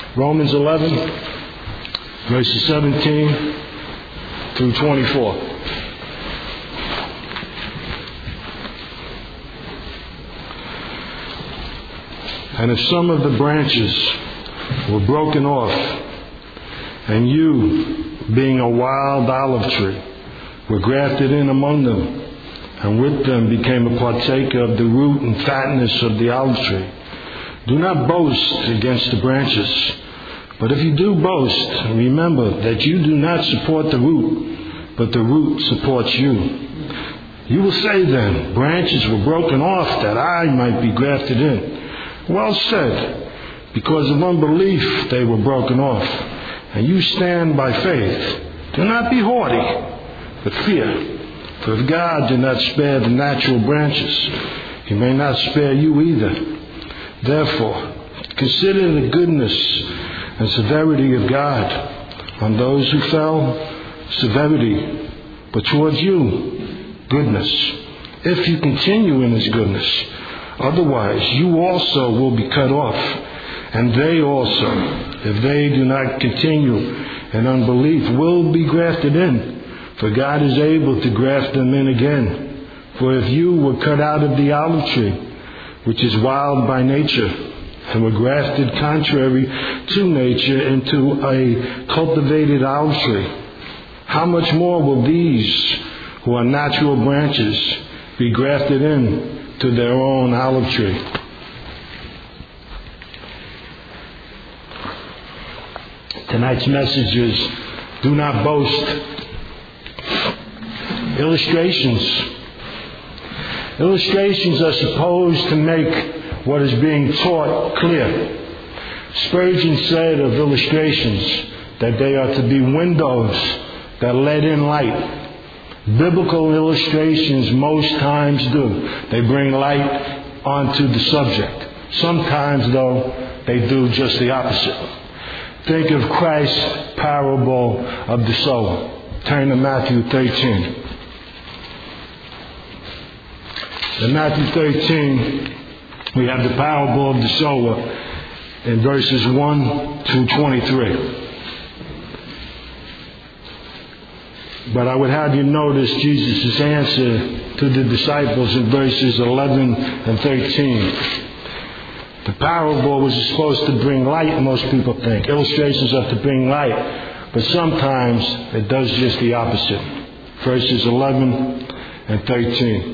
Romans 11, verses 17 through 24. And if some of the branches were broken off, and you, being a wild olive tree, were grafted in among them, and with them became a partaker of the root and fatness of the olive tree, do not boast against the branches. But if you do boast, remember that you do not support the root, but the root supports you. You will say then, branches were broken off that I might be grafted in. Well said, because of unbelief they were broken off, and you stand by faith. Do not be haughty, but fear. For if God did not spare the natural branches, He may not spare you either. Therefore, consider the goodness and severity of God. On those who fell, severity, but towards you, goodness, if you continue in His goodness. Otherwise, you also will be cut off, and they also, if they do not continue in unbelief, will be grafted in. For God is able to graft them in again. For if you were cut out of the olive tree, which is wild by nature, and were grafted contrary to nature into a cultivated olive tree, how much more will these, who are natural branches, be grafted in to their own olive tree? Tonight's message is, do not boast. Illustrations. Illustrations are supposed to make what is being taught clear. Spurgeon said of illustrations that they are to be windows that let in light. Biblical illustrations most times do. They bring light onto the subject. Sometimes, though, they do just the opposite. Think of Christ's parable of the sower. Turn to Matthew 13. In Matthew 13, we have the parable of the sower in verses 1 to 23. But I would have you notice Jesus' answer to the disciples in verses 11 and 13. The parable was supposed to bring light, most people think. Illustrations are to bring light. But sometimes it does just the opposite. Verses 11 and 13.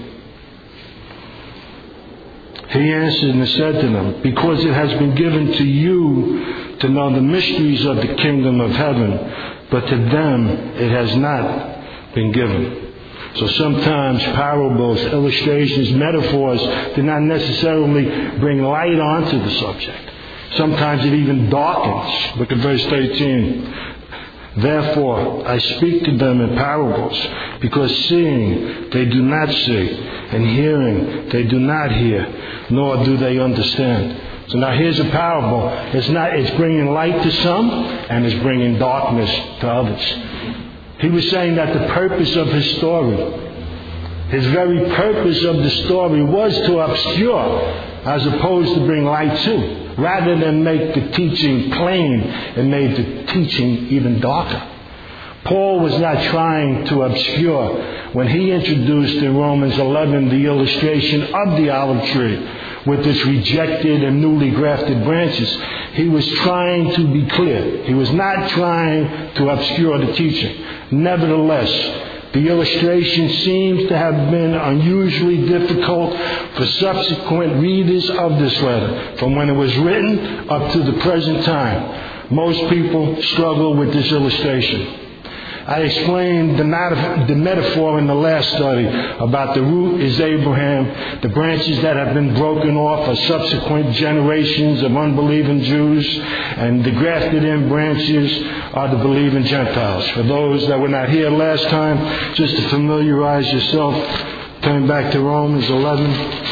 He answered and said to them, because it has been given to you to know the mysteries of the kingdom of heaven, but to them it has not been given. So sometimes parables, illustrations, metaphors do not necessarily bring light onto the subject. Sometimes it even darkens. Look at verse 13. Therefore, I speak to them in parables, because seeing they do not see, and hearing they do not hear, nor do they understand. So now here's a parable. It's bringing light to some, and it's bringing darkness to others. He was saying that the purpose of his story, his very purpose of the story, was to obscure as opposed to bring light to. Rather than make the teaching plain, it made the teaching even darker. Paul was not trying to obscure when he introduced in Romans 11 the illustration of the olive tree with its rejected and newly grafted branches. He was trying to be clear. He was not trying to obscure the teaching. Nevertheless, the illustration seems to have been unusually difficult for subsequent readers of this letter. From when it was written up to the present time, most people struggle with this illustration. I explained the metaphor in the last study about the root is Abraham. The branches that have been broken off are subsequent generations of unbelieving Jews. And the grafted in branches are the believing Gentiles. For those that were not here last time, just to familiarize yourself, turn back to Romans 11.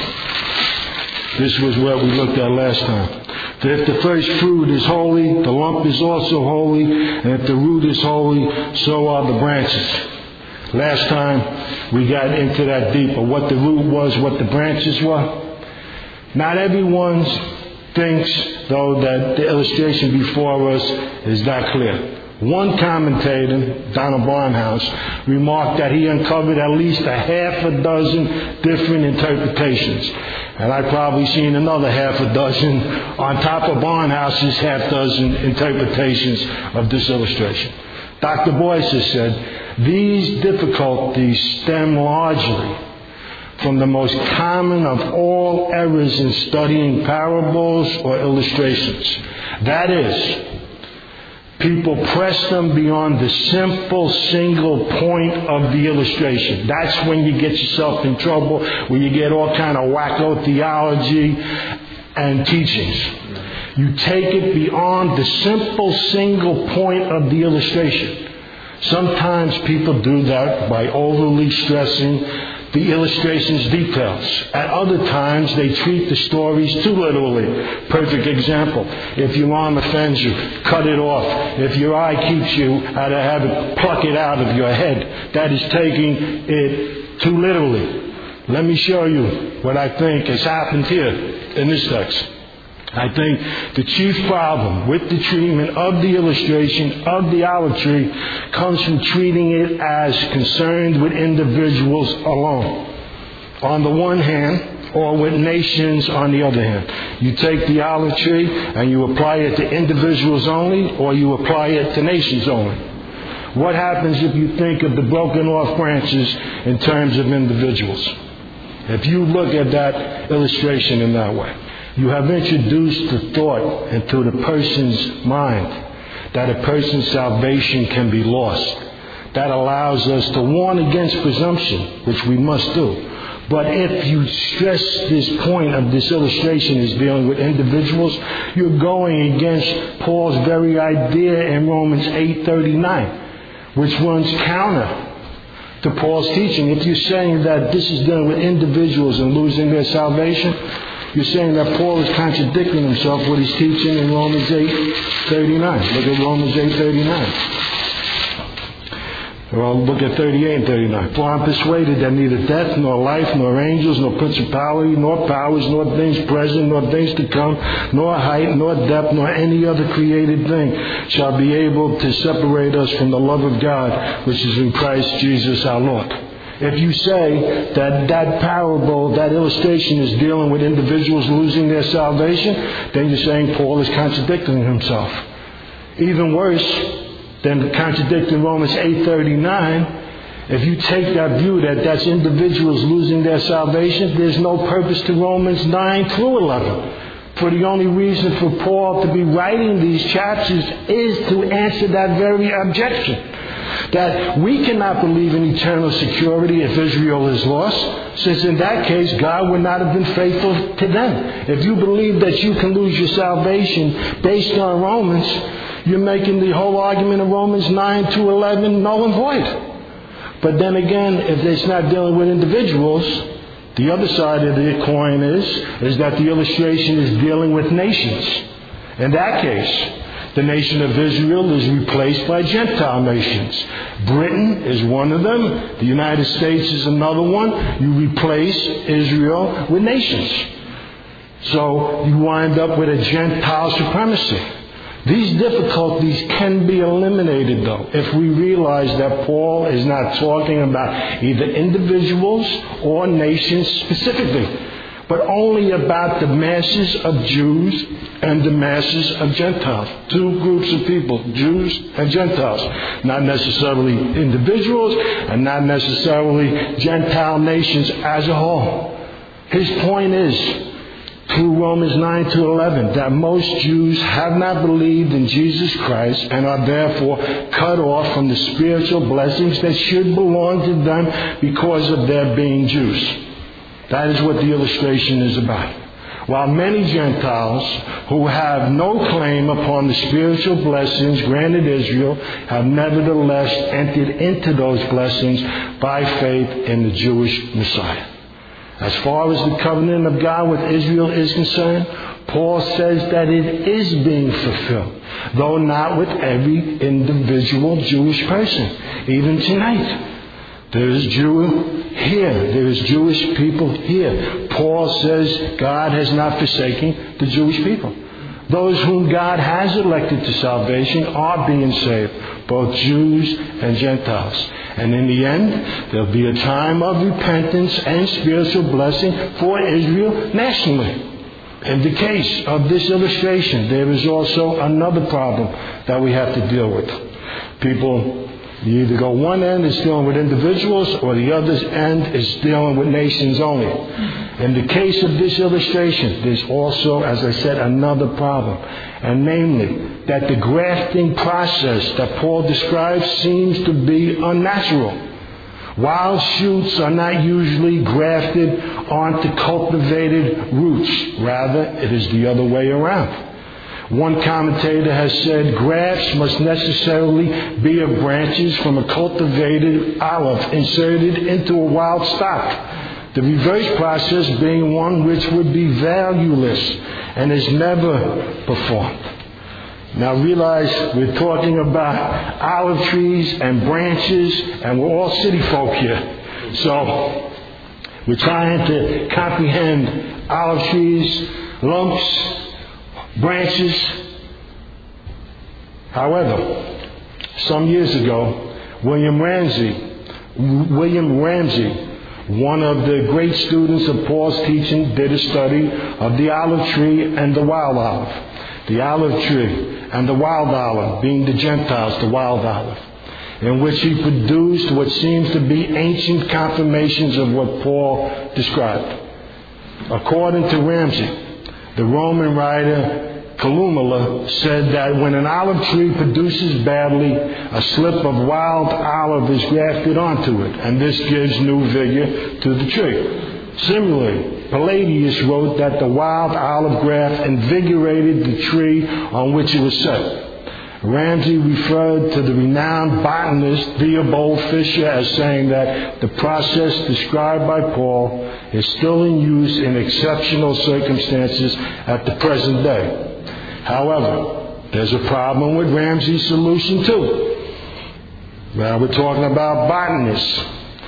This was what we looked at last time. For if the first fruit is holy, the lump is also holy, and if the root is holy, so are the branches. Last time we got into that deeper, what the root was, what the branches were. Not everyone's thinks, though, that the illustration before us is that clear. One commentator, Donald Barnhouse, remarked that he uncovered at least a half a dozen different interpretations. And I've probably seen another half a dozen on top of Barnhouse's half dozen interpretations of this illustration. Dr. Boyce has said, these difficulties stem largely from the most common of all errors in studying parables or illustrations. That is, people press them beyond the simple single point of the illustration. That's when you get yourself in trouble, where you get all kind of wacko theology and teachings. You take it beyond the simple single point of the illustration. Sometimes people do that by overly stressing the illustration's details. At other times, they treat the stories too literally. Perfect example. If your arm offends you, cut it off. If your eye keeps you out of habit, pluck it out of your head. That is taking it too literally. Let me show you what I think has happened here in this text. I think the chief problem with the treatment of the illustration of the olive tree comes from treating it as concerned with individuals alone, on the one hand, or with nations on the other hand. You take the olive tree and you apply it to individuals only, or you apply it to nations only. What happens if you think of the broken off branches in terms of individuals? If you look at that illustration in that way, you have introduced the thought into the person's mind that a person's salvation can be lost. That allows us to warn against presumption, which we must do. But if you stress this point of this illustration is dealing with individuals, you're going against Paul's very idea in Romans 8:39, which runs counter to Paul's teaching. If you're saying that this is dealing with individuals and losing their salvation, you're saying that Paul is contradicting himself what he's teaching in Romans 8:39. Look at Romans 8:39. Well, look at 38 and 39. For I'm persuaded that neither death, nor life, nor angels, nor principality, nor powers, nor things present, nor things to come, nor height, nor depth, nor any other created thing shall be able to separate us from the love of God, which is in Christ Jesus our Lord. If you say that that parable, that illustration is dealing with individuals losing their salvation, then you're saying Paul is contradicting himself. Even worse than contradicting Romans 8:39, if you take that view that that's individuals losing their salvation, there's no purpose to Romans 9 through 11. For the only reason for Paul to be writing these chapters is to answer that very objection. That we cannot believe in eternal security if Israel is lost, since in that case God would not have been faithful to them. If you believe that you can lose your salvation based on Romans, you're making the whole argument of Romans 9 to 11 null and void. But then again, if it's not dealing with individuals, the other side of the coin is that the illustration is dealing with nations. In that case, the nation of Israel is replaced by Gentile nations. Britain is one of them. The United States is another one. You replace Israel with nations. So you wind up with a Gentile supremacy. These difficulties can be eliminated, though, if we realize that Paul is not talking about either individuals or nations specifically, but only about the masses of Jews and the masses of Gentiles. Two groups of people, Jews and Gentiles. Not necessarily individuals and not necessarily Gentile nations as a whole. His point is, through Romans 9 to 11, that most Jews have not believed in Jesus Christ and are therefore cut off from the spiritual blessings that should belong to them because of their being Jews. That is what the illustration is about. While many Gentiles who have no claim upon the spiritual blessings granted Israel have nevertheless entered into those blessings by faith in the Jewish Messiah. As far as the covenant of God with Israel is concerned, Paul says that it is being fulfilled, though not with every individual Jewish person. Even tonight, there is Jew here, there is Jewish people here. Paul says God has not forsaken the Jewish people. Those whom God has elected to salvation are being saved, both Jews and Gentiles. And in the end, there'll be a time of repentance and spiritual blessing for Israel nationally. In the case of this illustration, there is also another problem that we have to deal with. People, you either go one end is dealing with individuals, or the other end is dealing with nations only. In the case of this illustration, there's also, as I said, another problem. And namely, that the grafting process that Paul describes seems to be unnatural. Wild shoots are not usually grafted onto cultivated roots. Rather, it is the other way around. One commentator has said grafts must necessarily be of branches from a cultivated olive inserted into a wild stock. The reverse process being one which would be valueless and is never performed. Now realize we're talking about olive trees and branches, and we're all city folk here. So we're trying to comprehend olive trees, lumps, branches. However, some years ago, William Ramsey, one of the great students of Paul's teaching, did a study of the olive tree and the wild olive. The olive tree and the wild olive, being the Gentiles, the wild olive, in which he produced what seems to be ancient confirmations of what Paul described. According to Ramsey, the Roman writer Columella said that when an olive tree produces badly, a slip of wild olive is grafted onto it, and this gives new vigor to the tree. Similarly, Palladius wrote that the wild olive graft invigorated the tree on which it was set. Ramsey referred to the renowned botanist Theobald Fisher as saying that the process described by Paul is still in use in exceptional circumstances at the present day. However, there's a problem with Ramsey's solution too. Now we're talking about botanists.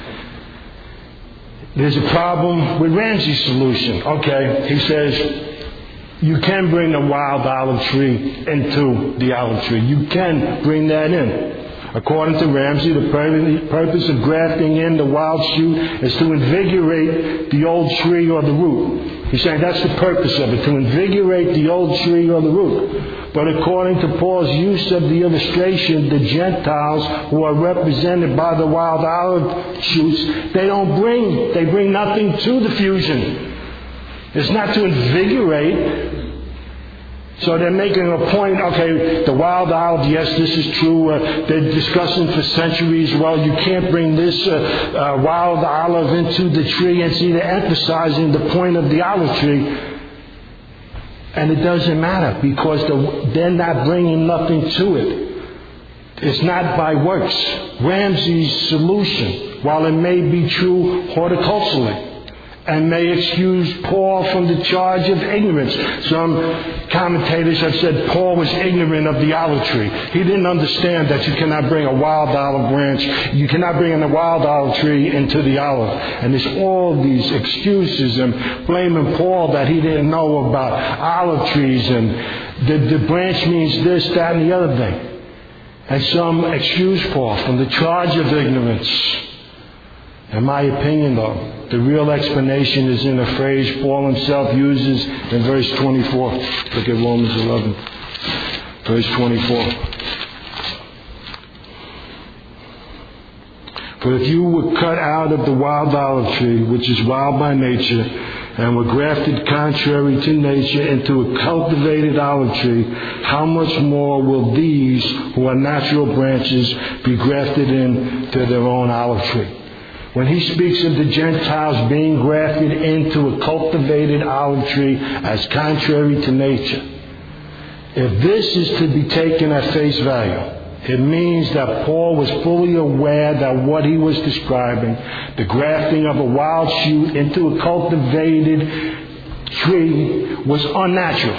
There's a problem with Ramsey's solution. Okay, he says you can bring the wild olive tree into the olive tree. You can bring that in. According to Ramsey, the purpose of grafting in the wild shoot is to invigorate the old tree or the root. He's saying that's the purpose of it, to invigorate the old tree or the root. But according to Paul's use of the illustration, the Gentiles who are represented by the wild olive shoots, they bring nothing to the fusion. It's not to invigorate. So they're making a point, okay, the wild olive, yes, this is true. They're discussing for centuries, well, you can't bring this wild olive into the tree. And see, they're emphasizing the point of the olive tree. And it doesn't matter because they're not bringing nothing to it. It's not by works. Ramsey's solution, while it may be true horticulturally, and may excuse Paul from the charge of ignorance. Some commentators have said Paul was ignorant of the olive tree. He didn't understand that you cannot bring a wild olive branch, you cannot bring a wild olive tree into the olive. And there's all these excuses and blaming Paul that he didn't know about olive trees and the branch means this, that, and the other thing. And some excuse Paul from the charge of ignorance. In my opinion, though, the real explanation is in a phrase Paul himself uses in verse 24. Look at Romans 11, verse 24. For if you were cut out of the wild olive tree, which is wild by nature, and were grafted contrary to nature into a cultivated olive tree, how much more will these, who are natural branches, be grafted into their own olive tree? When he speaks of the Gentiles being grafted into a cultivated olive tree as contrary to nature, if this is to be taken at face value, it means that Paul was fully aware that what he was describing, the grafting of a wild shoot into a cultivated tree, was unnatural.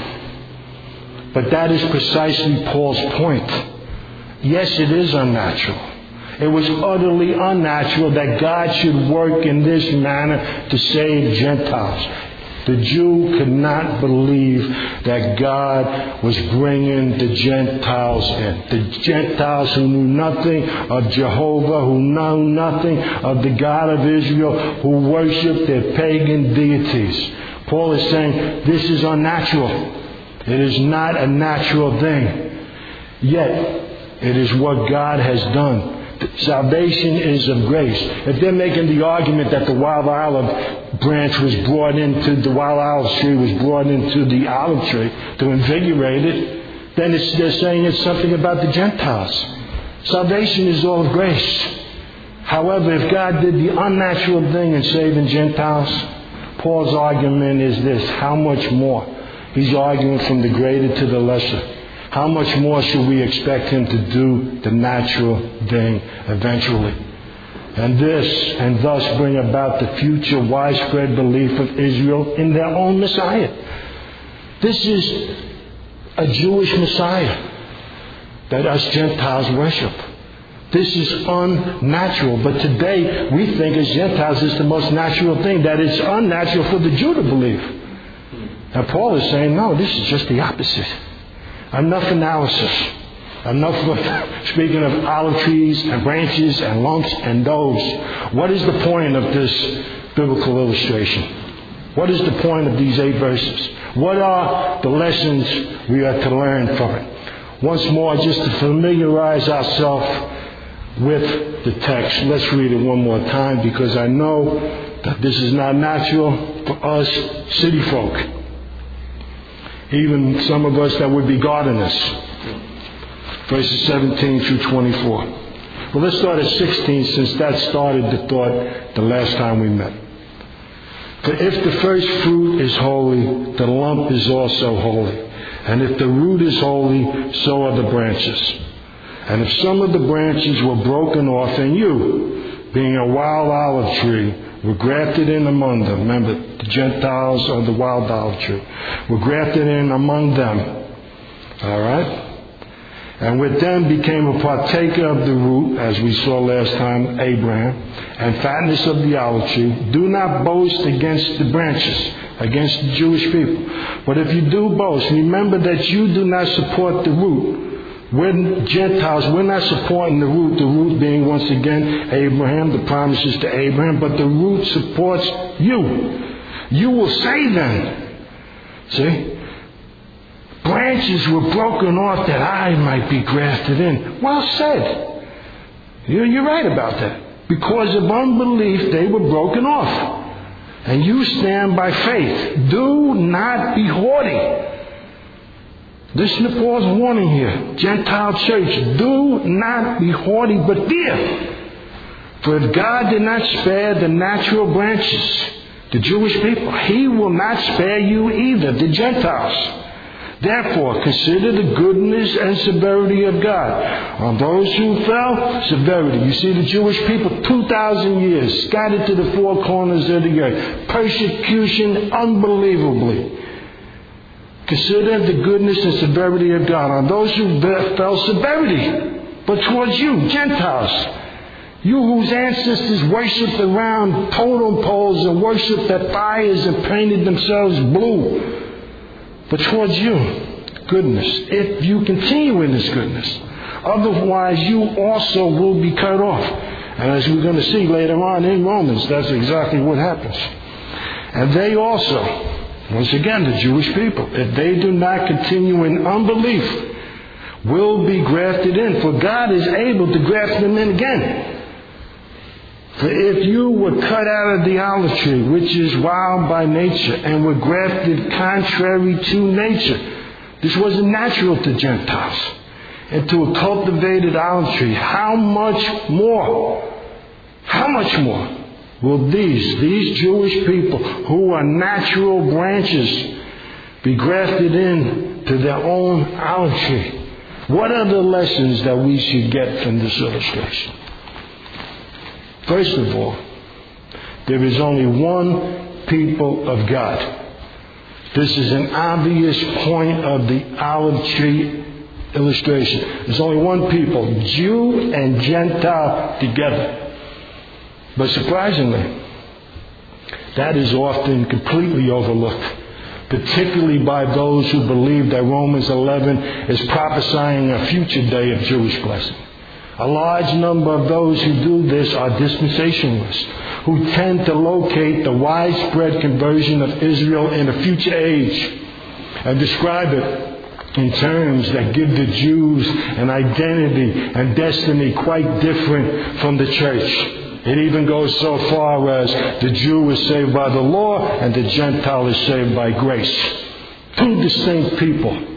But that is precisely Paul's point. Yes, it is unnatural. It was utterly unnatural that God should work in this manner to save Gentiles. The Jew could not believe that God was bringing the Gentiles in. The Gentiles who knew nothing of Jehovah, who knew nothing of the God of Israel, who worshiped their pagan deities. Paul is saying this is unnatural. It is not a natural thing. Yet, it is what God has done. Salvation is of grace. If they're making the argument that the wild olive branch was brought into, the wild olive tree was brought into the olive tree to invigorate it, then they're saying it's something about the Gentiles. Salvation is all of grace. However, if God did the unnatural thing in saving Gentiles, Paul's argument is this: how much more? He's arguing from the greater to the lesser. How much more should we expect him to do the natural thing eventually? And thus bring about the future widespread belief of Israel in their own Messiah. This is a Jewish Messiah that us Gentiles worship. This is unnatural. But today we think as Gentiles it's the most natural thing, that it's unnatural for the Jew to believe. And Paul is saying, no, this is just the opposite. Enough analysis. Enough of speaking of olive trees and branches and lumps and doves. What is the point of this biblical illustration? What is the point of these 8 verses? What are the lessons we are to learn from it? Once more, just to familiarize ourselves with the text, let's read it one more time, because I know that this is not natural for us city folk. Even some of us that would be gardeners. Verses 17 through 24. Well, let's start at 16, since that started the thought the last time we met. For if the first fruit is holy, the lump is also holy. And if the root is holy, so are the branches. And if some of the branches were broken off, and you, being a wild olive tree, were grafted in among them. Remember, the Gentiles are the wild olive tree. Were grafted in among them. All right? And with them became a partaker of the root, as we saw last time, Abraham, and fatness of the olive tree. Do not boast against the branches, against the Jewish people. But if you do boast, remember that you do not support the root. We're Gentiles, we're not supporting the root being, once again, Abraham, the promises to Abraham, but the root supports you. You will say then, see, branches were broken off that I might be grafted in. Well said. You're right about that. Because of unbelief, they were broken off. And you stand by faith. Do not be haughty. Listen to Paul's warning here. Gentile church, do not be haughty, but fear. For if God did not spare the natural branches, the Jewish people, He will not spare you either, the Gentiles. Therefore, consider the goodness and severity of God. On those who fell, severity. You see, the Jewish people, 2,000 years, scattered to the 4 corners of the earth. Persecution, unbelievably. Consider the goodness and severity of God. On those who fell, severity. But towards you, Gentiles, you whose ancestors worshipped around totem poles and worshipped at fires and painted themselves blue. But towards you, goodness, if you continue in this goodness. Otherwise, you also will be cut off. And as we're going to see later on in Romans, that's exactly what happens. And they also, once again, the Jewish people, if they do not continue in unbelief, will be grafted in. For God is able to graft them in again. For if you were cut out of the olive tree, which is wild by nature, and were grafted contrary to nature, this wasn't natural to Gentiles, into a cultivated olive tree, how much more will these Jewish people, who are natural branches, be grafted in to their own olive tree? What are the lessons that we should get from this illustration? First of all, there is only one people of God. This is an obvious point of the olive tree illustration. There's only one people, Jew and Gentile together. But surprisingly, that is often completely overlooked, particularly by those who believe that Romans 11 is prophesying a future day of Jewish blessing. A large number of those who do this are dispensationalists, who tend to locate the widespread conversion of Israel in a future age and describe it in terms that give the Jews an identity and destiny quite different from the church. It even goes so far as the Jew is saved by the law and the Gentile is saved by grace. Two distinct people.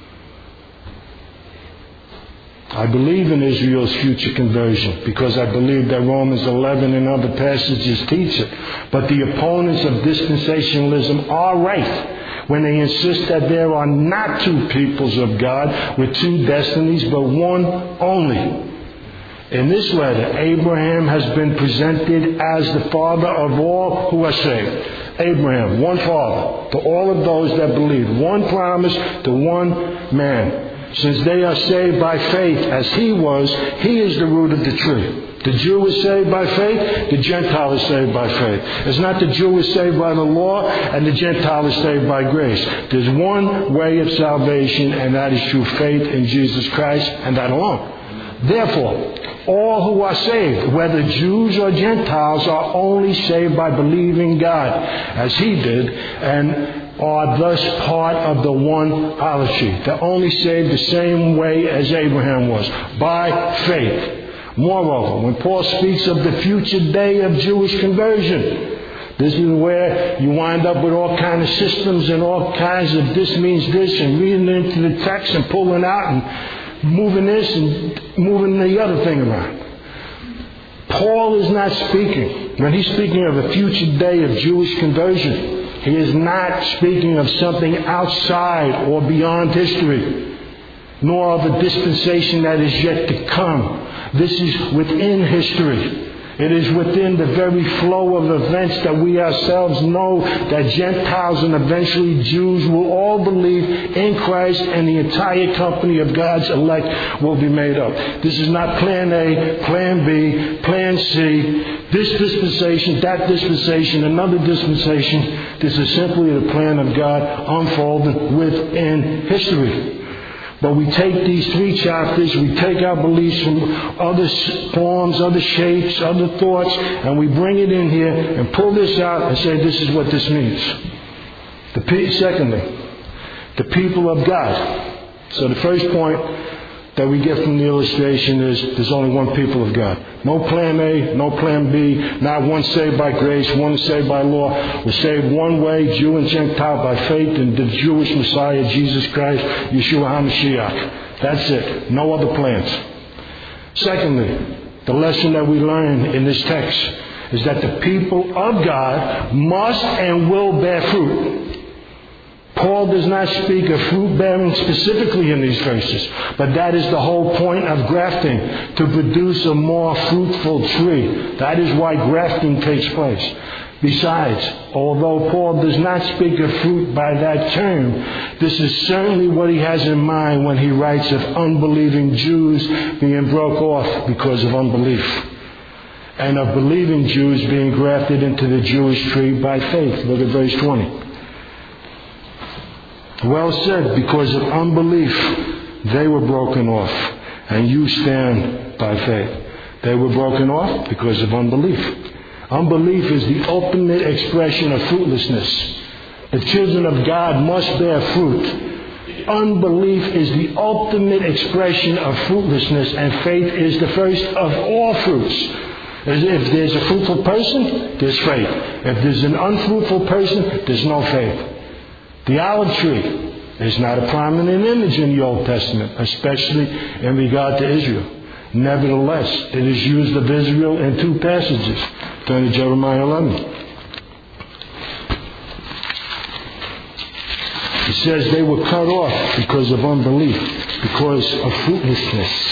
I believe in Israel's future conversion because I believe that Romans 11 and other passages teach it. But the opponents of dispensationalism are right when they insist that there are not two peoples of God with two destinies, but one only. In this letter, Abraham has been presented as the father of all who are saved. Abraham, one father to all of those that believe. One promise to one man. Since they are saved by faith as he was, he is the root of the tree. The Jew is saved by faith, the Gentile is saved by faith. It's not the Jew is saved by the law and the Gentile is saved by grace. There's one way of salvation, and that is through faith in Jesus Christ and that alone. Therefore, all who are saved, whether Jews or Gentiles, are only saved by believing God as he did, and are thus part of the one polity. They're only saved the same way as Abraham was, by faith. Moreover, when Paul speaks of the future day of Jewish conversion, this is where you wind up with all kinds of systems and all kinds of this means this, and reading into the text and pulling out and moving this and moving the other thing around. Paul is not speaking, when he's speaking of a future day of Jewish conversion, he is not speaking of something outside or beyond history, nor of a dispensation that is yet to come. This is within history. It is within the very flow of events that we ourselves know that Gentiles and eventually Jews will all believe in Christ, and the entire company of God's elect will be made up. This is not plan A, plan B, plan C, this dispensation, that dispensation, another dispensation. This is simply the plan of God unfolding within history. But we take these three chapters, we take our beliefs from other forms, other shapes, other thoughts, and we bring it in here and pull this out and say this is what this means. Secondly, the people of God. So the first point that we get from the illustration is there's only one people of God. No plan A, no plan B, not one saved by grace, one saved by law. We're saved one way, Jew and Gentile, by faith in the Jewish Messiah, Jesus Christ, Yeshua HaMashiach. That's it. No other plans. Secondly, the lesson that we learn in this text is that the people of God must and will bear fruit. Paul does not speak of fruit bearing specifically in these verses, but that is the whole point of grafting, to produce a more fruitful tree. That is why grafting takes place. Besides, although Paul does not speak of fruit by that term, this is certainly what he has in mind when he writes of unbelieving Jews being broke off because of unbelief, and of believing Jews being grafted into the Jewish tree by faith. Look at verse 20. Well said, because of unbelief they were broken off, and you stand by faith. They were broken off because of unbelief. Unbelief is the ultimate expression of fruitlessness. The children of God must bear fruit. Unbelief is the ultimate expression of fruitlessness, and faith is the first of all fruits. If there's a fruitful person, there's faith. If there's an unfruitful person, there's no faith. The olive tree is not a prominent image in the Old Testament, especially in regard to Israel. Nevertheless, it is used of Israel in two passages. Turn to Jeremiah 11. It says they were cut off because of unbelief, because of fruitlessness.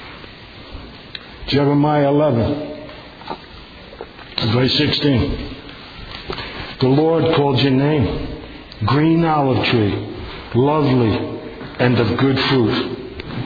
Jeremiah 11, verse 16. The Lord called your name, green olive tree, lovely and of good fruit,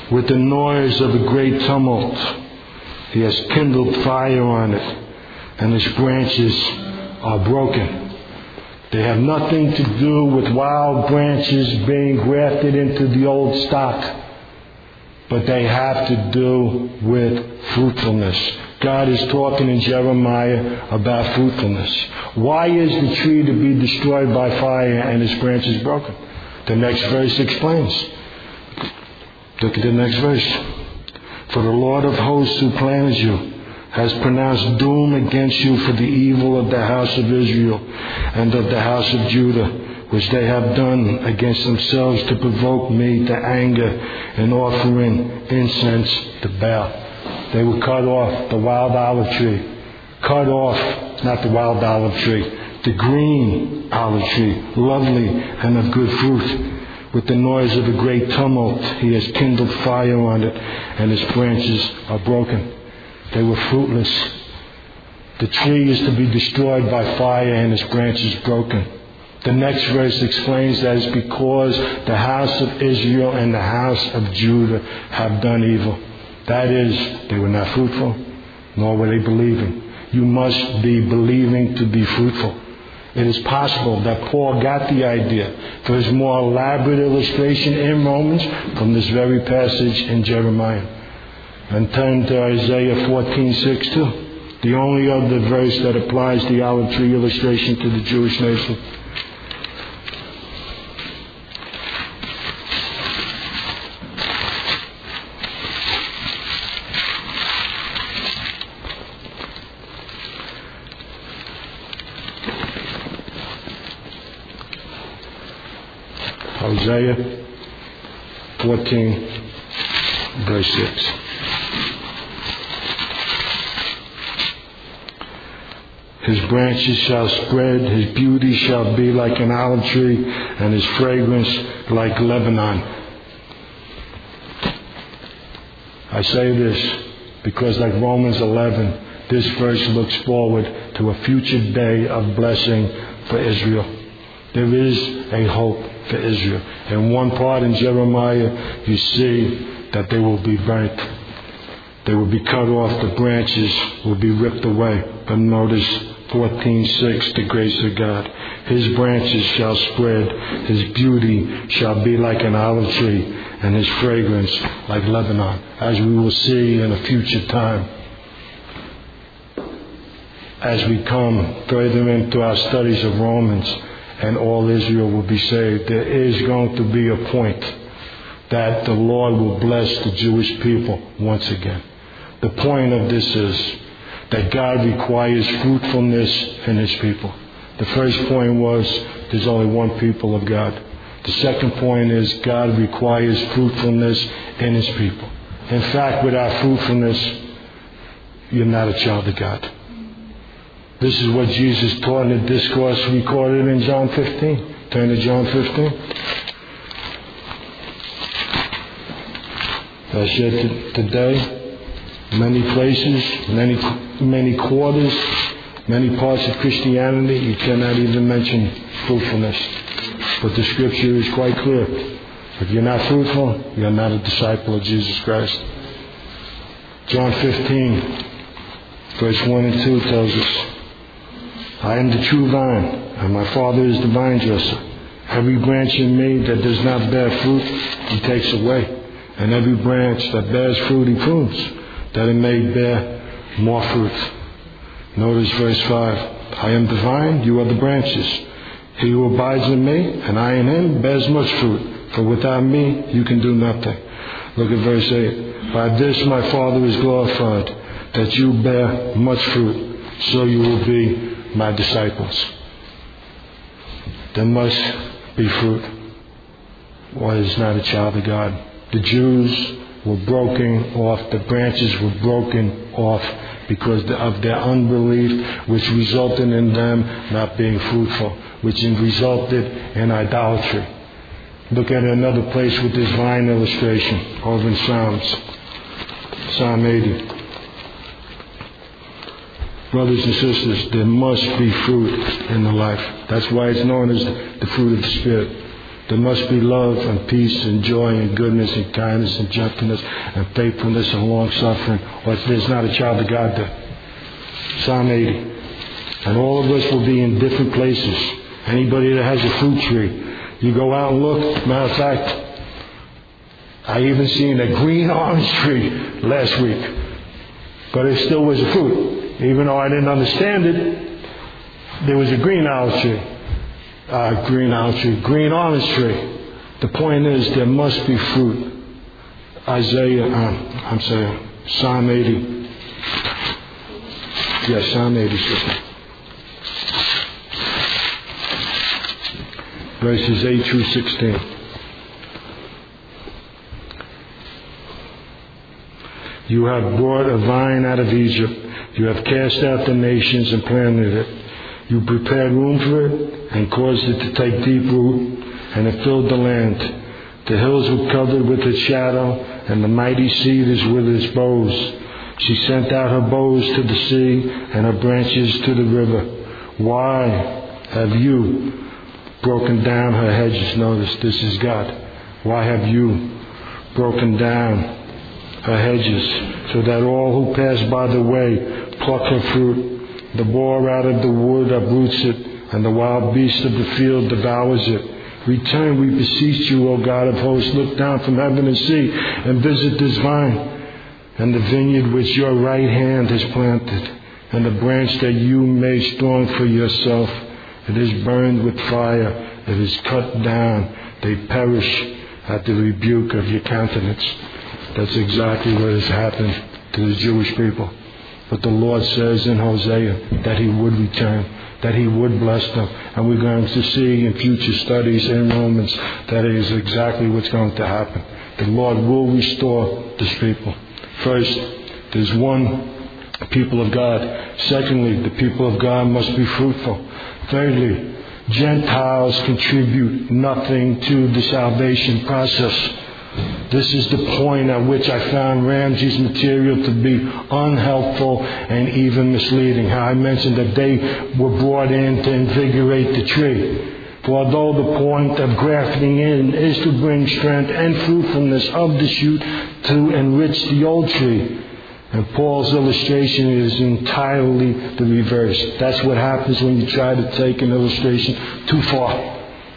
With the noise of a great tumult, he has kindled fire on it, and its branches are broken. They have nothing to do with wild branches being grafted into the old stock, but they have to do with fruitfulness. God is talking in Jeremiah about fruitfulness. Why is the tree to be destroyed by fire and its branches broken? The next verse explains. Look at the next verse. For the Lord of hosts who plans you has pronounced doom against you for the evil of the house of Israel and of the house of Judah, which they have done against themselves to provoke me to anger and offering incense to Baal. They would cut off the wild olive tree. Cut off, not the wild olive tree, the green olive tree, lovely and of good fruit. With the noise of a great tumult, he has kindled fire on it, and its branches are broken. They were fruitless. The tree is to be destroyed by fire and its branches broken. The next verse explains that it's because the house of Israel and the house of Judah have done evil. That is, they were not fruitful, nor were they believing. You must be believing to be fruitful. It is possible that Paul got the idea for his more elaborate illustration in Romans from this very passage in Jeremiah. And turn to Isaiah 14:6 too. The only other verse that applies the olive tree illustration to the Jewish nation. Isaiah 14, verse 6. His branches shall spread, his beauty shall be like an olive tree, and his fragrance like Lebanon. I say this because, like Romans 11, this verse looks forward to a future day of blessing for Israel. There is a hope for Israel. In one part in Jeremiah, you see that they will be burnt. They will be cut off. The branches will be ripped away. But notice 14:6, the grace of God. His branches shall spread. His beauty shall be like an olive tree, and his fragrance like Lebanon. As we will see in a future time, as we come further into our studies of Romans, and all Israel will be saved, there is going to be a point that the Lord will bless the Jewish people once again. The point of this is that God requires fruitfulness in his people. The first point was there's only one people of God. The second point is God requires fruitfulness in his people. In fact, without fruitfulness, you're not a child of God. This is what Jesus taught in the discourse recorded in John 15. Turn to John 15. That's yet today. Many places, many quarters, many parts of Christianity, you cannot even mention fruitfulness. But the scripture is quite clear. If you're not fruitful, you're not a disciple of Jesus Christ. John 15, verse 1 and 2 tells us, I am the true vine, and my Father is the vine dresser. Every branch in me that does not bear fruit, he takes away. And every branch that bears fruit, he prunes, that it may bear more fruit. Notice verse 5. I am the vine, you are the branches. He who abides in me, and I in him, bears much fruit. For without me, you can do nothing. Look at verse 8. By this my Father is glorified, that you bear much fruit, so you will be my disciples. There must be fruit. One is not a child of God. The Jews were broken off. The branches were broken off because of their unbelief, which resulted in them not being fruitful, which resulted in idolatry. Look at another place with this vine illustration over in Psalms. Psalm 80. Brothers and sisters, there must be fruit in the life. That's why it's known as the fruit of the Spirit. There must be love and peace and joy and goodness and kindness and gentleness and faithfulness and long-suffering, or there's not a child of God there. Psalm 80. And all of us will be in different places. Anybody that has a fruit tree, you go out and look. Matter of fact, I even seen a green orange tree last week. But it still was a fruit. Even though I didn't understand it, there was a green orange tree. Green orange tree. The point is, there must be fruit. Psalm 80. Yes, Psalm 80. Verses 8 through 16. You have brought a vine out of Egypt. You have cast out the nations and planted it. You prepared room for it and caused it to take deep root, and it filled the land. The hills were covered with its shadow, and the mighty cedars with its boughs. She sent out her boughs to the sea and her branches to the river. Why have you broken down her hedges? Notice, this is God. Why have you broken down her hedges, so that all who pass by the way pluck her fruit? The boar out of the wood uproots it, and the wild beast of the field devours it. Return, we beseech you, O God of hosts. Look down from heaven and see, and visit this vine, and the vineyard which your right hand has planted, and the branch that you made strong for yourself. It is burned with fire. It is cut down. They perish at the rebuke of your countenance. That's exactly what has happened to the Jewish people. But the Lord says in Hosea that He would return, that He would bless them. And we're going to see in future studies in Romans that is exactly what's going to happen. The Lord will restore His people. First, there's one people of God. Secondly, the people of God must be fruitful. Thirdly, Gentiles contribute nothing to the salvation process. This is the point at which I found Ramsey's material to be unhelpful and even misleading. How I mentioned that they were brought in to invigorate the tree. For although the point of grafting in is to bring strength and fruitfulness of the shoot to enrich the old tree, and Paul's illustration is entirely the reverse. That's what happens when you try to take an illustration too far.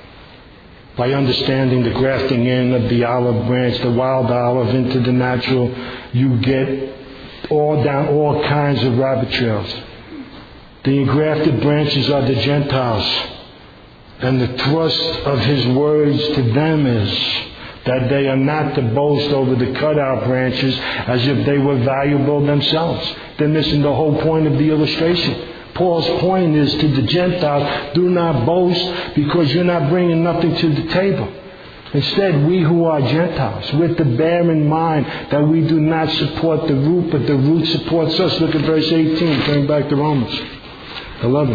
By understanding the grafting in of the olive branch, the wild olive, into the natural, you get all kinds of rabbit trails. The engrafted branches are the Gentiles. And the thrust of his words to them is that they are not to boast over the cutout branches as if they were valuable themselves. They're missing the whole point of the illustration. Paul's point is to the Gentiles, do not boast because you're not bringing nothing to the table. Instead, we who are Gentiles, we're to bear in mind that we do not support the root, but the root supports us. Look at verse 18, turn back to Romans 11.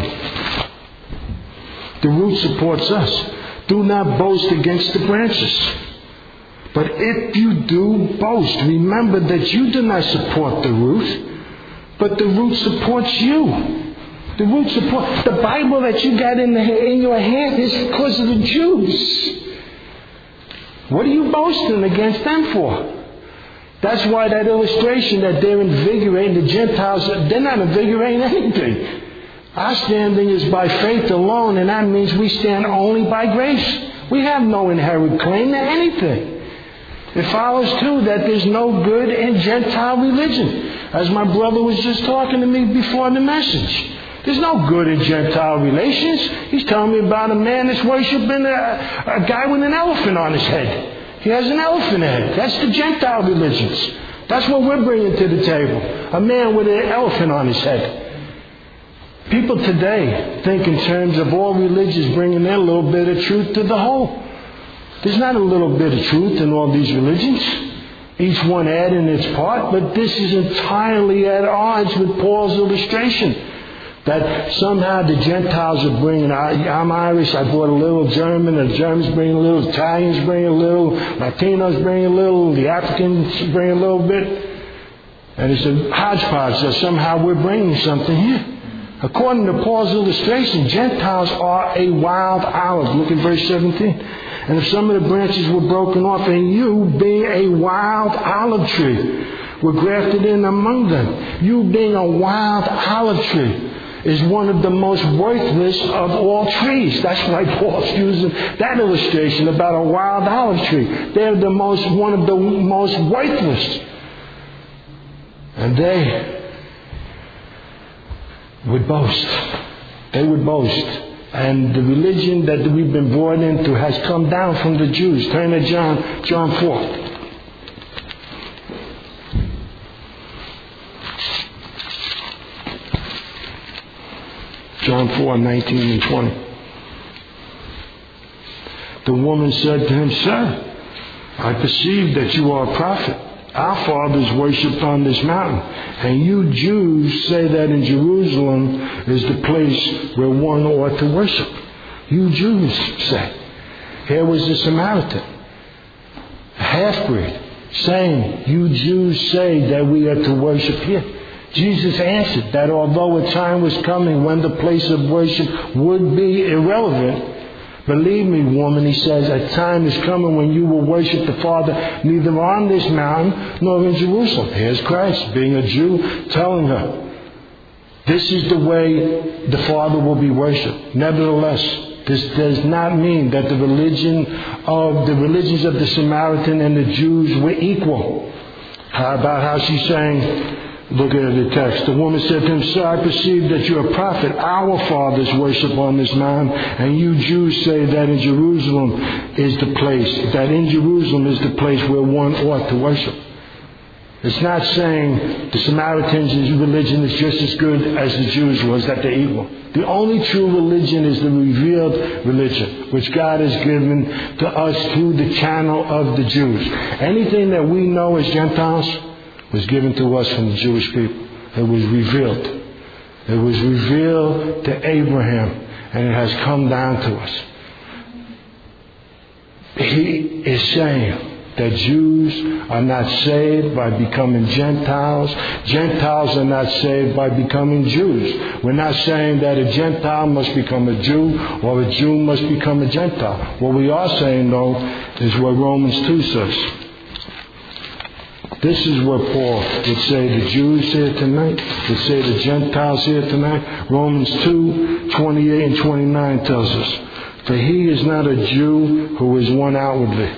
The root supports us. Do not boast against the branches. But if you do boast, remember that you do not support the root, but the root supports you. The root support. The Bible that you got in your hand is because of the Jews. What are you boasting against them for? That's why that illustration that they're invigorating the Gentiles, they're not invigorating anything. Our standing is by faith alone, and that means we stand only by grace. We have no inherent claim to anything. It follows, too, that there's no good in Gentile religion. As my brother was just talking to me before the message. There's no good in Gentile relations. He's telling me about a man that's worshiping a guy with an elephant on his head. He has an elephant head. That's the Gentile religions. That's what we're bringing to the table. A man with an elephant on his head. People today think in terms of all religions bringing their little bit of truth to the whole. There's not a little bit of truth in all these religions. Each one adding its part, but this is entirely at odds with Paul's illustration. That somehow the Gentiles are bringing, I'm Irish, I brought a little German, the Germans bring a little, Italians bring a little, Latinos bring a little, the Africans bring a little bit. And it's a hodgepodge, so somehow we're bringing something here. According to Paul's illustration, Gentiles are a wild olive. Look at verse 17. And if some of the branches were broken off, and you, being a wild olive tree, were grafted in among them. You, being a wild olive tree, is one of the most worthless of all trees. That's why Paul's using that illustration about a wild olive tree. They're one of the most worthless. And they would boast. They would boast. And the religion that we've been brought into has come down from the Jews. Turn to John 4. John 4, 19 and 20. The woman said to him, Sir, I perceive that you are a prophet. Our fathers worshipped on this mountain, and you Jews say that in Jerusalem is the place where one ought to worship. You Jews say. Here was the Samaritan, a half-breed, saying, you Jews say that we are to worship here. Jesus answered that although a time was coming when the place of worship would be irrelevant, believe me, woman, he says, a time is coming when you will worship the Father neither on this mountain nor in Jerusalem. Here's Christ, being a Jew, telling her, this is the way the Father will be worshipped. Nevertheless, this does not mean that the religions of the Samaritan and the Jews were equal. How about how she's saying, look at the text. The woman said to him, Sir, I perceive that you're a prophet. Our fathers worship on this mountain, and you Jews say that in Jerusalem is the place where one ought to worship. It's not saying the Samaritans' religion is just as good as the Jews was, that they're equal. The only true religion is the revealed religion, which God has given to us through the channel of the Jews. Anything that we know as Gentiles was given to us from the Jewish people. It was revealed. It was revealed to Abraham, and it has come down to us. He is saying that Jews are not saved by becoming Gentiles. Gentiles are not saved by becoming Jews. We're not saying that a Gentile must become a Jew or a Jew must become a Gentile. What we are saying, though, is what Romans 2 says. This is what Paul would say to Jews here tonight, would say to Gentiles here tonight. Romans 2, 28 and 29 tells us, For he is not a Jew who is one outwardly,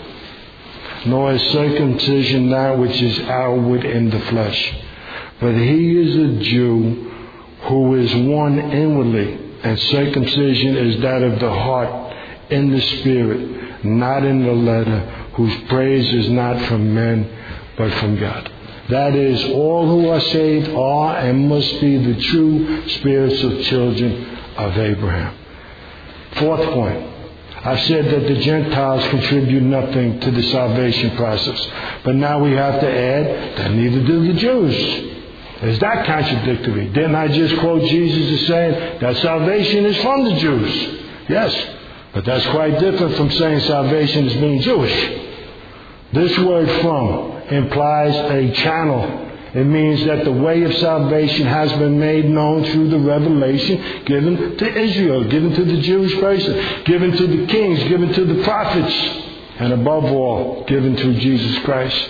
nor is circumcision that which is outward in the flesh. But he is a Jew who is one inwardly, and circumcision is that of the heart in the spirit, not in the letter, whose praise is not from men, but from God. That is, all who are saved are and must be the true spiritual children of Abraham. Fourth point. I've said that the Gentiles contribute nothing to the salvation process. But now we have to add that neither do the Jews. Is that contradictory? Didn't I just quote Jesus as saying that salvation is from the Jews? Yes. But that's quite different from saying salvation is being Jewish. This word from implies a channel. It means that the way of salvation has been made known through the revelation given to Israel, given to the Jewish person, given to the kings, given to the prophets, and above all, given through Jesus Christ.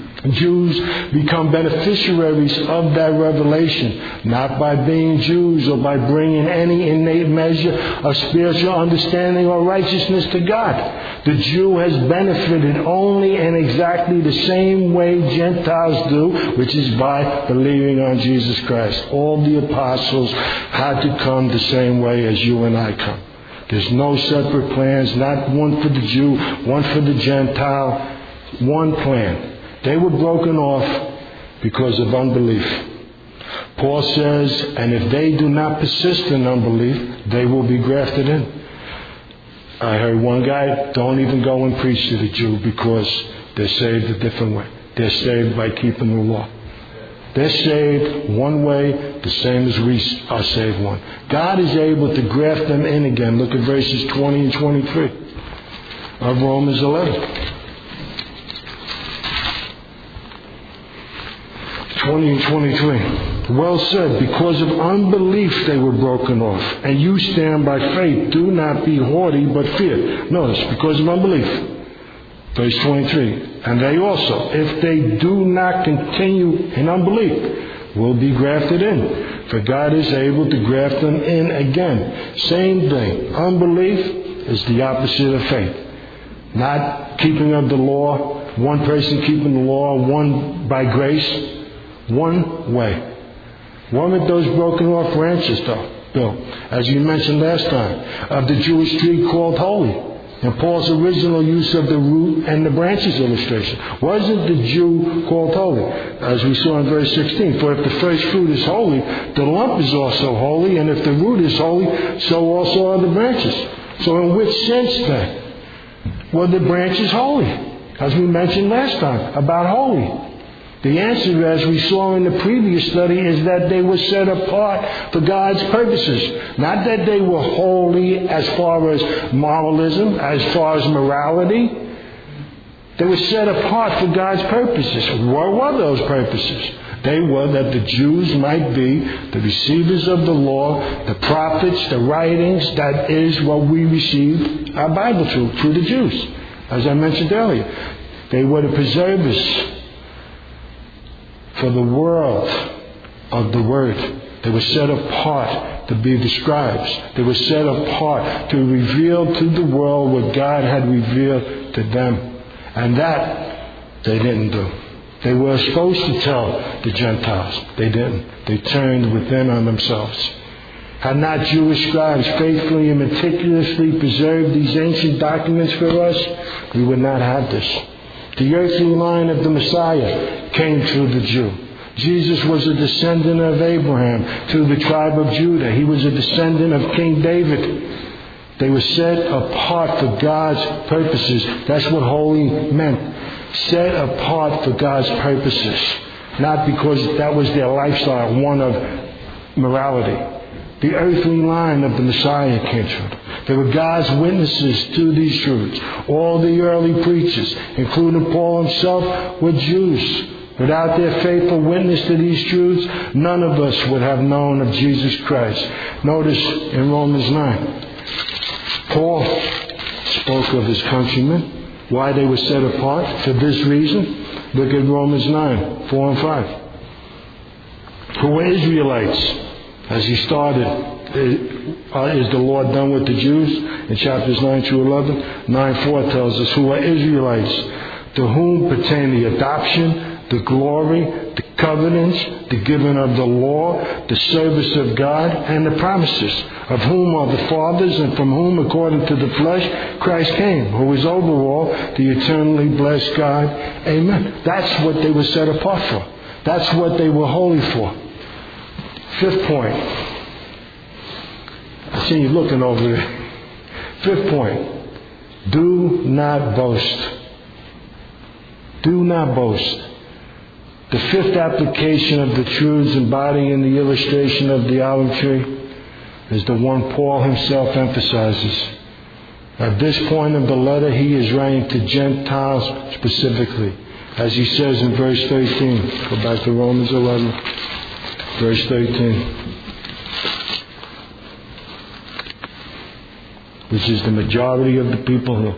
Jews become beneficiaries of that revelation, not by being Jews or by bringing any innate measure of spiritual understanding or righteousness to God. The Jew has benefited only in exactly the same way Gentiles do, which is by believing on Jesus Christ. All the apostles had to come the same way as you and I come. There's no separate plans, not one for the Jew, one for the Gentile, one plan. They were broken off because of unbelief. Paul says, and if they do not persist in unbelief, they will be grafted in. I heard one guy, don't even go and preach to the Jew because they're saved a different way. They're saved by keeping the law. They're saved one way, the same as we are saved one. God is able to graft them in again. Look at verses 20 and 23 of Romans 11. 20 and 23. Well said, because of unbelief they were broken off, and you stand by faith. Do not be haughty, but fear. Notice, because of unbelief. Verse 23. And they also, if they do not continue in unbelief, will be grafted in. For God is able to graft them in again. Same thing. Unbelief is the opposite of faith. Not keeping of the law. One person keeping the law, one by grace. One way. One with those broken off branches, though, Bill, as you mentioned last time, of the Jewish tree called holy. And Paul's original use of the root and the branches illustration. Wasn't the Jew called holy? As we saw in verse 16. For if the first fruit is holy, the lump is also holy. And if the root is holy, so also are the branches. So in which sense then were the branches holy? As we mentioned last time about holy. The answer, as we saw in the previous study, is that they were set apart for God's purposes. Not that they were holy as far as moralism, as far as morality. They were set apart for God's purposes. What were those purposes? They were that the Jews might be the receivers of the law, the prophets, the writings. That is what we received our Bible through the Jews. As I mentioned earlier, they were the preservers for the world of the Word. They were set apart to be the scribes. They were set apart to reveal to the world what God had revealed to them. And that they didn't do. They were supposed to tell the Gentiles. They didn't. They turned within on themselves. Had not Jewish scribes faithfully and meticulously preserved these ancient documents for us, we would not have this. The earthly line of the Messiah came through the Jew. Jesus was a descendant of Abraham through the tribe of Judah. He was a descendant of King David. They were set apart for God's purposes. That's what holy meant. Set apart for God's purposes. Not because that was their lifestyle, one of morality. The earthly line of the Messiah came through. They were God's witnesses to these truths. All the early preachers, including Paul himself, were Jews. Without their faithful witness to these truths, none of us would have known of Jesus Christ. Notice in Romans 9, Paul spoke of his countrymen, why they were set apart. For this reason, look at Romans 9, 4 and 5. Who were Israelites? As he started, is the Lord done with the Jews? In chapters 9 through 11, 9:4 tells us who are Israelites, to whom pertain the adoption, the glory, the covenants, the giving of the law, the service of God, and the promises, of whom are the fathers, and from whom, according to the flesh, Christ came, who is over all, the eternally blessed God. Amen. That's what they were set apart for. That's what they were holy for. Fifth point. I see you looking over there. Fifth point. Do not boast. Do not boast. The fifth application of the truths embodied in the illustration of the olive tree is the one Paul himself emphasizes. At this point of the letter, he is writing to Gentiles specifically. As he says in verse 13. Go back to Romans 11. Verse 13, which is the majority of the people here,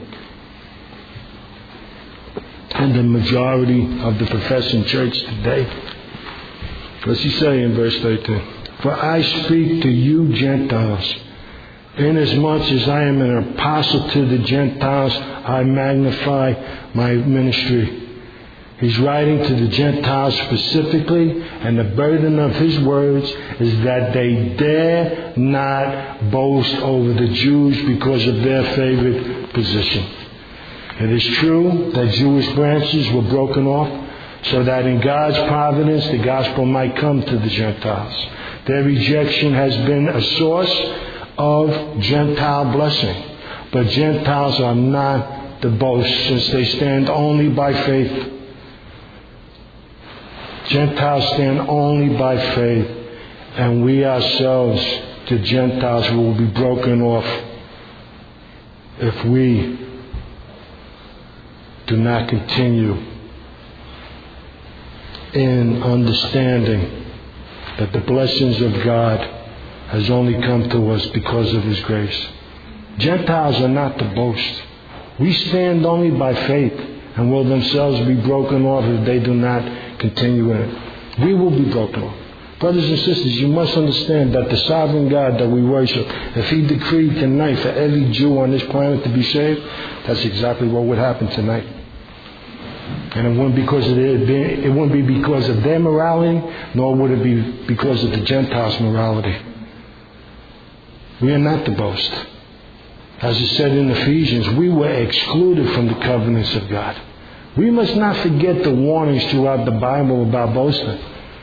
and the majority of the professing church today. What's he say in verse 13? For I speak to you Gentiles, inasmuch as I am an apostle to the Gentiles, I magnify my ministry. He's writing to the Gentiles specifically, and the burden of his words is that they dare not boast over the Jews because of their favored position. It is true that Jewish branches were broken off so that in God's providence the gospel might come to the Gentiles. Their rejection has been a source of Gentile blessing. But Gentiles are not to boast, since they stand only by faith. Gentiles stand only by faith, and we ourselves, the Gentiles, will be broken off if we do not continue in understanding that the blessings of God has only come to us because of His grace. Gentiles are not to boast. We stand only by faith, and will themselves be broken off if they do not continue in it. We will be broken off. Brothers and sisters, you must understand that the sovereign God that we worship, if He decreed tonight for every Jew on this planet to be saved, that's exactly what would happen tonight. And it wouldn't be because of their morality, nor would it be because of the Gentiles' morality. We are not to boast. As it said in Ephesians, we were excluded from the covenants of God. We must not forget the warnings throughout the Bible about boasting.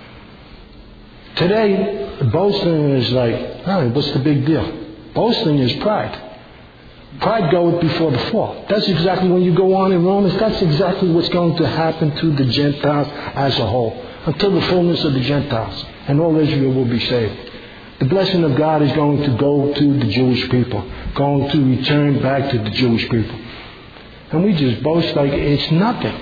Today, boasting is like, what's the big deal? Boasting is pride. Pride goeth before the fall. That's exactly when you go on in Romans, that's exactly what's going to happen to the Gentiles as a whole, until the fullness of the Gentiles, and all Israel will be saved. The blessing of God is going to go to the Jewish people, going to return back to the Jewish people. And we just boast like it's nothing.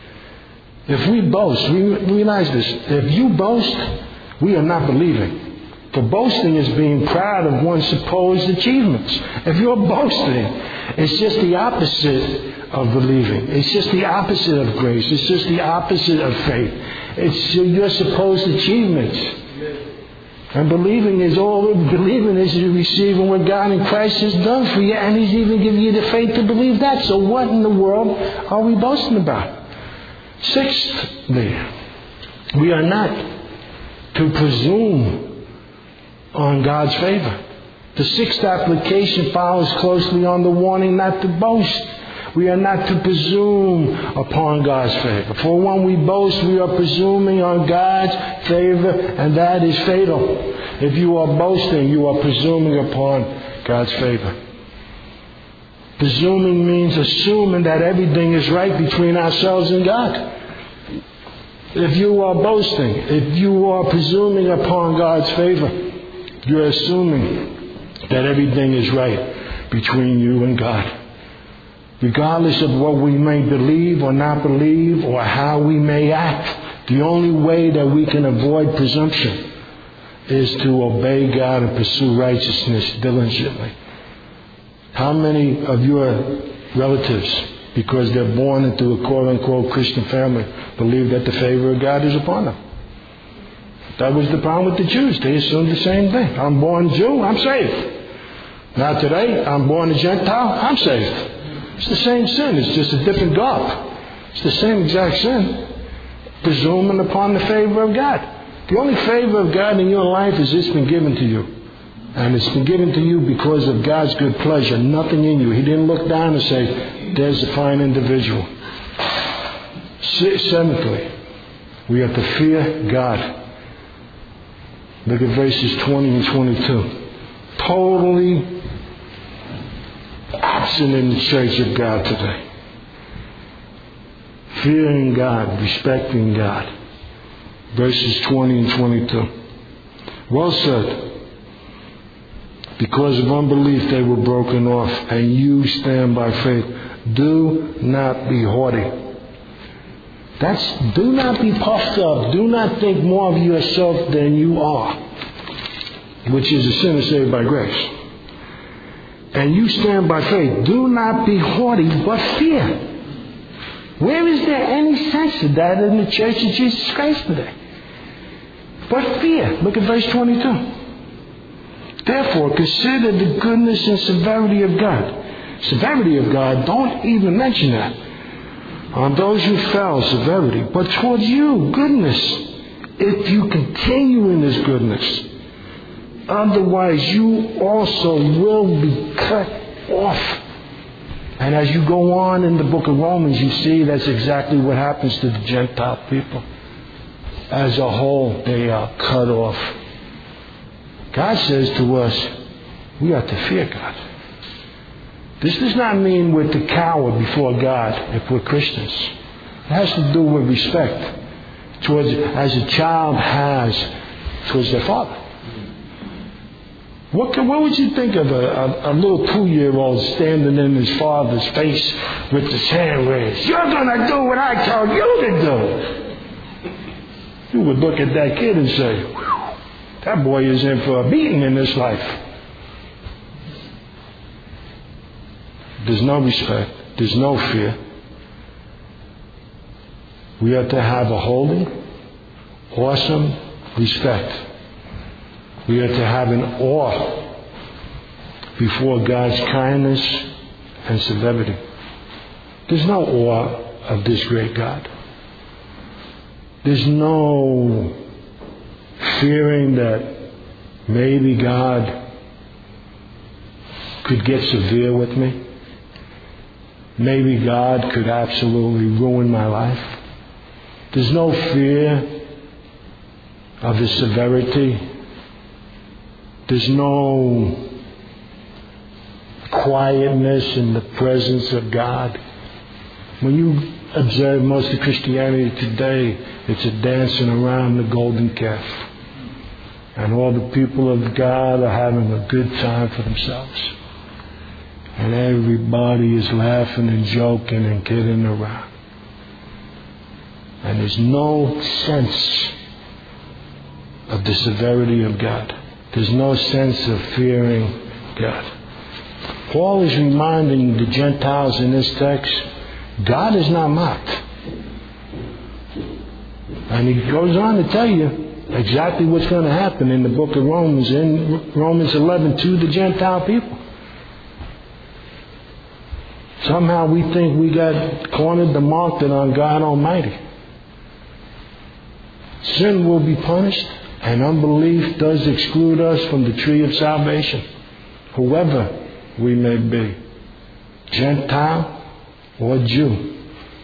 If we boast, we realize this. If you boast, we are not believing. For boasting is being proud of one's supposed achievements. If you're boasting, it's just the opposite of believing. It's just the opposite of grace. It's just the opposite of faith. It's your supposed achievements. And believing is receiving what God in Christ has done for you, and He's even giving you the faith to believe that. So what in the world are we boasting about? Sixthly, we are not to presume on God's favor. The sixth application follows closely on the warning not to boast. We are not to presume upon God's favor. For when we boast, we are presuming on God's favor, and that is fatal. If you are boasting, you are presuming upon God's favor. Presuming means assuming that everything is right between ourselves and God. If you are boasting, if you are presuming upon God's favor, you're assuming that everything is right between you and God. Regardless of what we may believe or not believe or how we may act, the only way that we can avoid presumption is to obey God and pursue righteousness diligently. How many of your relatives, because they're born into a quote-unquote Christian family, believe that the favor of God is upon them? That was the problem with the Jews. They assumed the same thing. I'm born Jew, I'm saved. Now today, I'm born a Gentile, I'm saved. It's the same sin. It's just a different garb. It's the same exact sin. Presuming upon the favor of God. The only favor of God in your life is it's been given to you. And it's been given to you because of God's good pleasure. Nothing in you. He didn't look down and say, there's a fine individual. Seventhly, we have to fear God. Look at verses 20 and 22. Totally absent in the church of God today. Fearing God, respecting God. Verses 20 and 22. Well said. Because of unbelief they were broken off, and you stand by faith. Do not be haughty. Do not be puffed up. Do not think more of yourself than you are, which is a sinner saved by grace. And you stand by faith. Do not be haughty, but fear. Where is there any sense of that in the church of Jesus Christ today? But fear. Look at verse 22. Therefore, consider the goodness and severity of God. Severity of God, don't even mention that. On those who fell, severity. But towards you, goodness. If you continue in this goodness. Otherwise, you also will be cut off. And as you go on in the book of Romans, you see that's exactly what happens to the Gentile people. As a whole, they are cut off. God says to us, we are to fear God. This does not mean we're to cower before God if we're Christians. It has to do with respect as a child has towards their father. What would you think of a little 2-year-old standing in his father's face with his hand raised? You're going to do what I told you to do. You would look at that kid and say, That boy is in for a beating in this life. There's no respect. There's no fear. We are to have a holy, awesome respect. We are to have an awe before God's kindness and severity. There's no awe of this great God. There's no fearing that maybe God could get severe with me. Maybe God could absolutely ruin my life. There's no fear of His severity. There's no quietness in the presence of God. When you observe most of Christianity today, it's a dancing around the golden calf. And all the people of God are having a good time for themselves. And everybody is laughing and joking and kidding around. And there's no sense of the severity of God. There's no sense of fearing God. Paul is reminding the Gentiles in this text, God is not mocked. And he goes on to tell you exactly what's going to happen in the book of Romans, in Romans 11, to the Gentile people. Somehow we think we got cornered the market on God Almighty. Sin will be punished, and unbelief does exclude us from the tree of salvation. Whoever we may be, Gentile or Jew,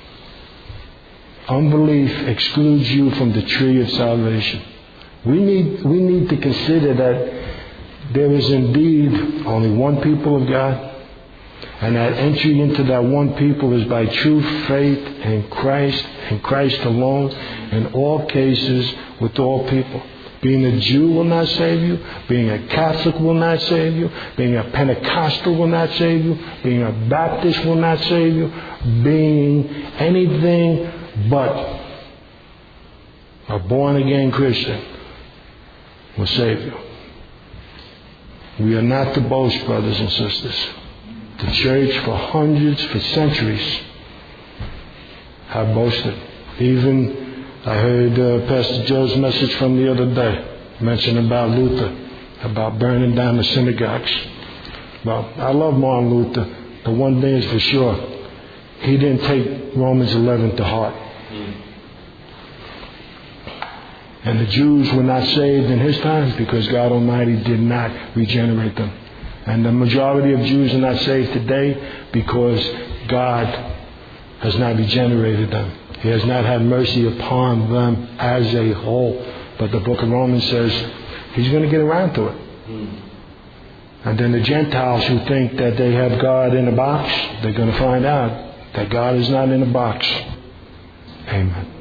unbelief excludes you from the tree of salvation. We need to consider that there is indeed only one people of God, and that entry into that one people is by true faith in Christ and Christ alone, in all cases, with all people. Being a Jew will not save you. Being a Catholic will not save you. Being a Pentecostal will not save you. Being a Baptist will not save you. Being anything but a born-again Christian will save you. We are not to boast, brothers and sisters. The church for hundreds, for centuries, have boasted. Even I heard Pastor Joe's message from the other day, mention about Luther, about burning down the synagogues. Well, I love Martin Luther. The one thing is for sure, he didn't take Romans 11 to heart. And the Jews were not saved in his time because God Almighty did not regenerate them. And the majority of Jews are not saved today because God has not regenerated them. He has not had mercy upon them as a whole. But the book of Romans says He's going to get around to it. And then the Gentiles who think that they have God in a box, they're going to find out that God is not in a box. Amen.